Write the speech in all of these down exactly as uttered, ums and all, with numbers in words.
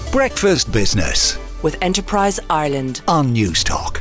Breakfast Business with Enterprise Ireland on Newstalk.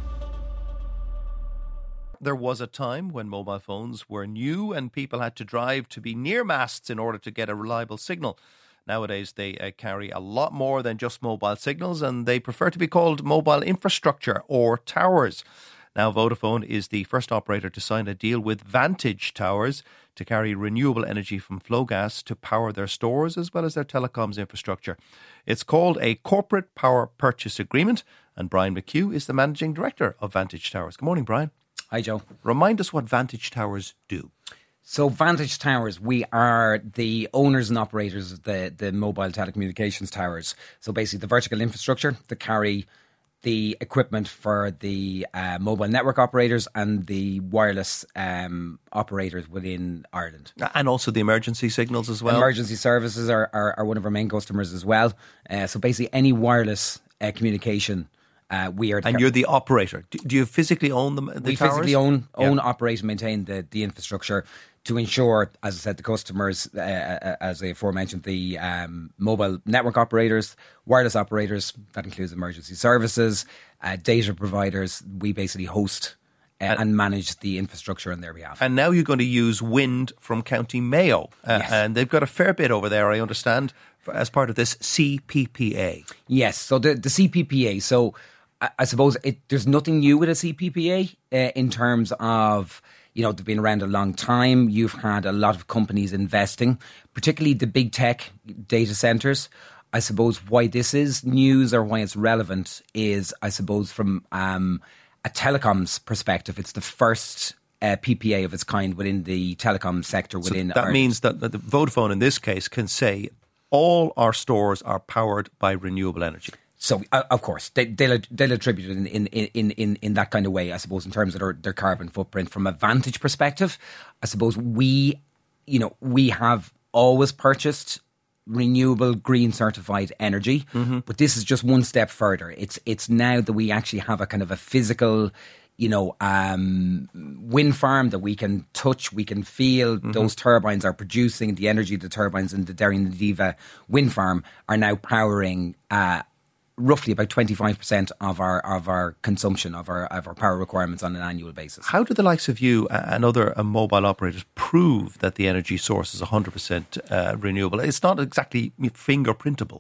There was a time when mobile phones were new and people had to drive to be near masts in order to get a reliable signal. Nowadays, they uh, carry a lot more than just mobile signals, and they prefer to be called mobile infrastructure or towers. Now, Vodafone is the first operator to sign a deal with Vantage Towers to carry renewable energy from Flowgas to power their stores as well as their telecoms infrastructure. It's called a Corporate Power Purchase Agreement, and Brian McHugh is the Managing Director of Vantage Towers. Good morning, Brian. Hi, Joe. Remind us what Vantage Towers do. So Vantage Towers, we are the owners and operators of the, the mobile telecommunications towers. So basically the vertical infrastructure that carry the equipment for the uh, mobile network operators and the wireless um, operators within Ireland. And also the emergency signals as well. Emergency services are, are, are one of our main customers as well. Uh, so basically any wireless uh, communication Uh, we are, and you're the operator. Do, do you physically own them? The we towers? physically own, own, yeah. operate, and maintain the, the infrastructure to ensure, as I said, the customers, uh, as I aforementioned, the um, mobile network operators, wireless operators, that includes emergency services, uh, data providers. We basically host uh, and, and manage the infrastructure on their behalf. And now you're going to use wind from County Mayo. Uh, yes. And they've got a fair bit over there, I understand, as part of this C P P A. Yes, so the, the C P P A, so I suppose it, there's nothing new with a C P P A uh, in terms of, you know, they've been around a long time. You've had a lot of companies investing, particularly the big tech data centres. I suppose why this is news or why it's relevant is, I suppose, from um, a telecoms perspective, it's the first uh, P P A of its kind within the telecom sector within So that Ireland. means that, that the Vodafone in this case can say all our stores are powered by renewable energy. So, uh, of course, they, they'll, they'll attribute it in, in, in, in, in that kind of way, I suppose, in terms of their, their carbon footprint. From a Vantage perspective, I suppose we, you know, we have always purchased renewable green certified energy, mm-hmm. but this is just one step further. It's it's now that we actually have a kind of a physical, you know, um, wind farm that we can touch, we can feel. Mm-hmm. Those turbines are producing the energy. The turbines in the Derry and Diva wind farm are now powering uh roughly about twenty-five percent of our of our consumption, of our of our power requirements on an annual basis. How do the likes of you and other uh, mobile operators prove that the energy source is one hundred percent uh, renewable? It's not exactly fingerprintable.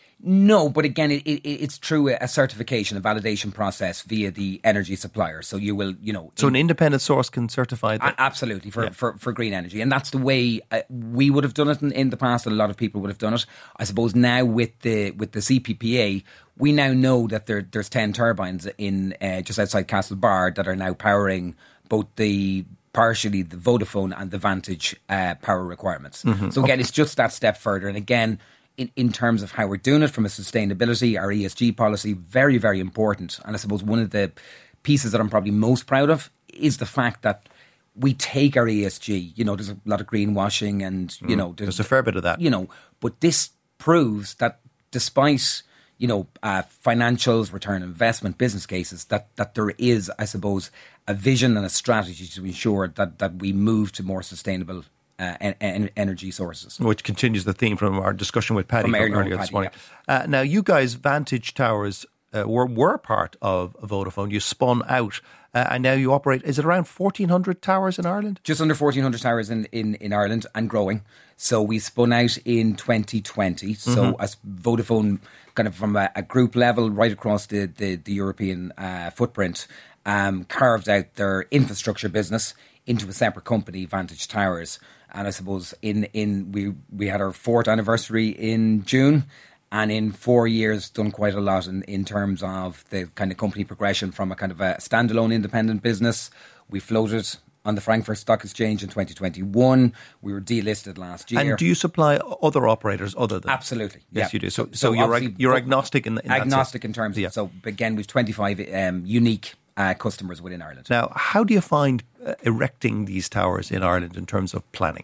No, but again, it, it, it's through a certification, a validation process via the energy supplier. So you will, you know... So an independent source can certify that? Absolutely, for, yeah. for, for green energy. And that's the way uh, we would have done it in, in the past, and a lot of people would have done it. I suppose now with the with the C P P A, we now know that there there's ten turbines in uh, just outside Castlebar that are now powering both the... partially the Vodafone and the Vantage uh, power requirements. Mm-hmm. So again, okay. It's just that step further. And again... In, in terms of how we're doing it from a sustainability, our E S G policy, very, very important. And I suppose one of the pieces that I'm probably most proud of is the fact that we take our E S G. You know, there's a lot of greenwashing and, you mm, know... There's, there's a fair bit of that. You know, but this proves that despite, you know, uh, financials, return on investment, business cases, that, that there is, I suppose, a vision and a strategy to ensure that, that we move to more sustainable Uh, en- en- energy sources. Which continues the theme from our discussion with Paddy from earlier, earlier Paddy, this morning. Yeah. Uh, now, you guys, Vantage Towers, uh, were, were part of Vodafone. You spun out uh, and now you operate, is it around fourteen hundred towers in Ireland? Just under fourteen hundred towers in, in, in Ireland and growing. So we spun out in twenty twenty. So mm-hmm. as Vodafone, kind of from a, a group level, right across the, the, the European uh, footprint, um, carved out their infrastructure business into a separate company, Vantage Towers. And I suppose in, in we, we had our fourth anniversary in June, and in four years done quite a lot in, in terms of the kind of company progression from a kind of a standalone independent business. We floated on the Frankfurt Stock Exchange in twenty twenty-one. We were delisted last year. And do you supply other operators other than? Absolutely. Yes, yeah. you do. So, so, so you're ag- you're agnostic in, in agnostic that in terms of yeah. so again we've twenty-five um, unique uh, customers within Ireland. Now, how do you find uh, erecting these towers in Ireland in terms of planning?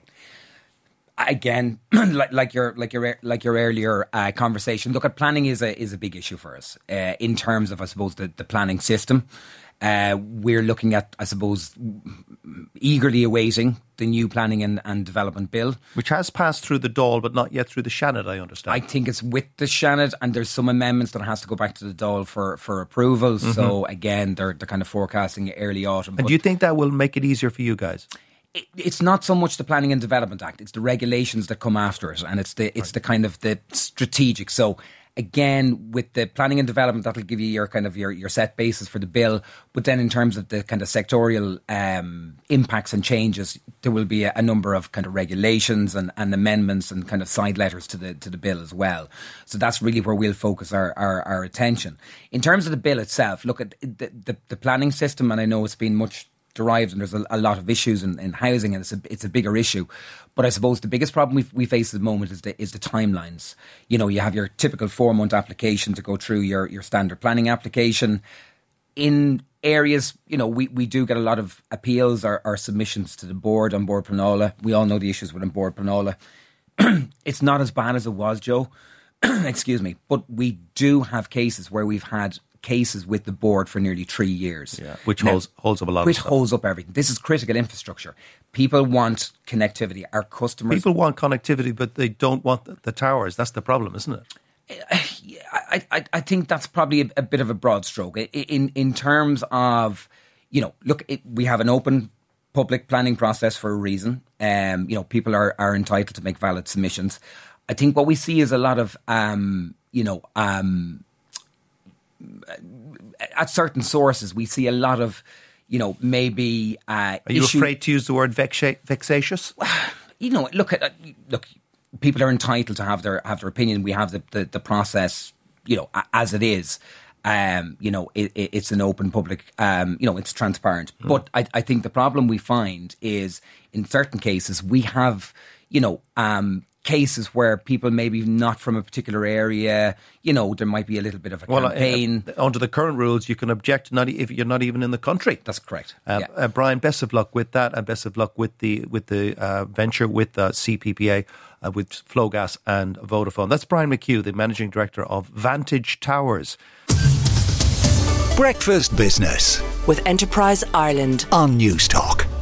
Again, like, like your like your like your earlier uh, conversation, look at planning is a is a big issue for us uh, in terms of I suppose the, the planning system. Uh, we're looking at, I suppose, eagerly awaiting the new planning and, and development bill, which has passed through the Dáil, but not yet through the Seanad, I understand. I think it's with the Seanad, and there's some amendments that has to go back to the Dáil for, for approval. Mm-hmm. So again, they're they're kind of forecasting early autumn. And do you think that will make it easier for you guys? It, it's not so much the Planning and Development Act; it's the regulations that come after it, and it's the it's right. the kind of the strategic. So. Again, with the planning and development, that'll give you your kind of your, your set basis for the bill. But then in terms of the kind of sectorial um, impacts and changes, there will be a, a number of kind of regulations and, and amendments and kind of side letters to the to the bill as well. So that's really where we'll focus our, our, our attention. In terms of the bill itself, look at the, the, the planning system, and I know it's been much derived and there's a, a lot of issues in, in housing, and it's a, it's a bigger issue. But I suppose the biggest problem we, we face at the moment is the, is the timelines. You know, you have your typical four month application to go through your, your standard planning application. In areas, you know, we, we do get a lot of appeals or, or submissions to the board on Bord Pleanála. We all know the issues within Bord Pleanála. It's not as bad as it was, Joe. Excuse me. But we do have cases where we've had cases with the board for nearly three years. Yeah, which now, holds holds up a lot which of stuff. holds up everything. This is critical infrastructure. People want connectivity. Our customers... People want connectivity, but they don't want the, the towers. That's the problem, isn't it? I, I, I think that's probably a, a bit of a broad stroke. In, in terms of, you know, look, it, we have an open public planning process for a reason. Um, you know, people are, are entitled to make valid submissions. I think what we see is a lot of, um, you know... Um, at certain sources, we see a lot of, you know, maybe. Uh, are you issue- afraid to use the word vexa- vexatious? You know, look at look. People are entitled to have their have their opinion. We have the the, the process, you know, as it is. Um, you know, it, it, it's an open public. Um, you know, it's transparent. Mm. But I, I think the problem we find is in certain cases we have, you know, um. cases where people maybe not from a particular area, you know, there might be a little bit of a well, campaign. Uh, under the current rules, you can object not if you're not even in the country. That's correct. Uh, yeah. uh, Brian, best of luck with that, and best of luck with the with the uh, venture with uh, C P P A, uh, with Flowgas and Vodafone. That's Brian McHugh, the Managing Director of Vantage Towers. Breakfast Business with Enterprise Ireland on News Talk.